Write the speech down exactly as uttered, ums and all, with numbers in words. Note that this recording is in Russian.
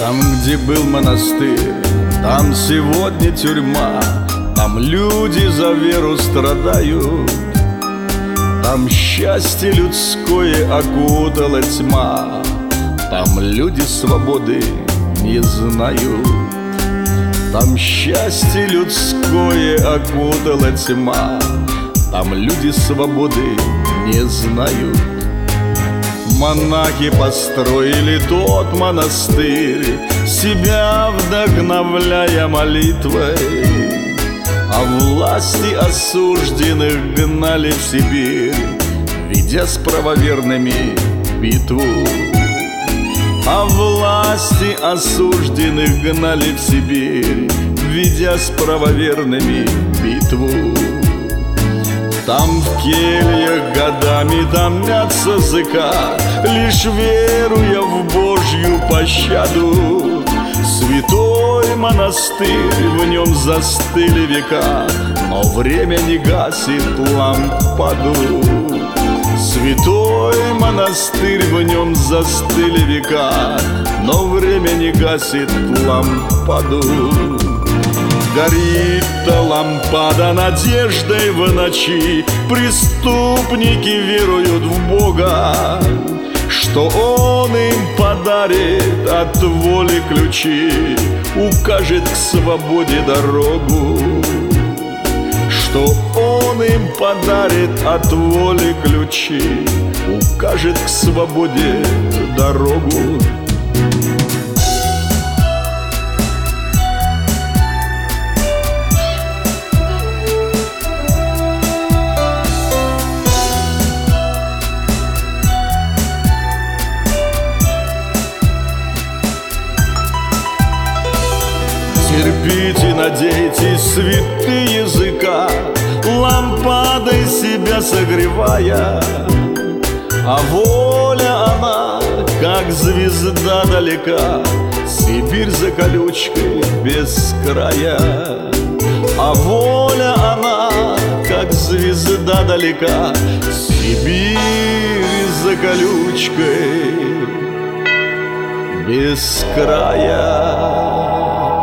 Там, где был монастырь, там сегодня тюрьма. Там люди за веру страдают, там счастье людское окутала тьма. Там люди свободы не знают, там счастье людское окутала тьма. Там люди свободы не знают. Монахи построили тот монастырь, себя вдохновляя молитвой, а власти осужденных гнали в Сибирь, ведя с правоверными битву. А власти осужденных гнали в Сибирь, ведя с правоверными битву. Там в кельях годами томятся зыка, лишь веруя в Божью пощаду. Святой монастырь, в нем застыли века, но время не гасит лампаду. Святой монастырь, в нем застыли века, но время не гасит лампаду. Горит-то лампада надеждой в ночи, преступники веруют в Бога, что Он им подарит от воли ключи, укажет к свободе дорогу. Что Он им подарит от воли ключи, укажет к свободе дорогу. Терпите, надейтесь, святые языка, лампадой себя согревая. А воля она, как звезда далека, Сибирь за колючкой без края. А воля она, как звезда далека, Сибирь за колючкой без края.